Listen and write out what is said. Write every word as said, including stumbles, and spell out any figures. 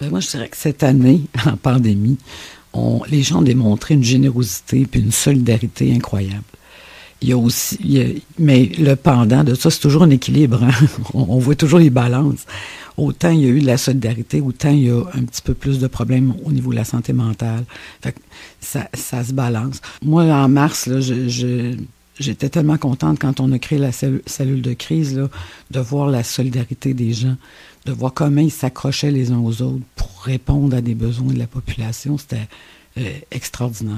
Ben, moi, je dirais que cette année, en pandémie, on, les gens ont démontré une générosité puis une solidarité incroyable. Il y a aussi, il y a, mais le pendant de ça, c'est toujours un équilibre. Hein? On, on voit toujours les balances. Autant il y a eu de la solidarité, autant il y a un petit peu plus de problèmes au niveau de la santé mentale. Fait que ça, ça se balance. Moi, en mars, là, je, je, j'étais tellement contente quand on a créé la cellule, cellule de crise, là, de voir la solidarité des gens, de voir comment ils s'accrochaient les uns aux autres pour répondre à des besoins de la population. C'était euh, extraordinaire.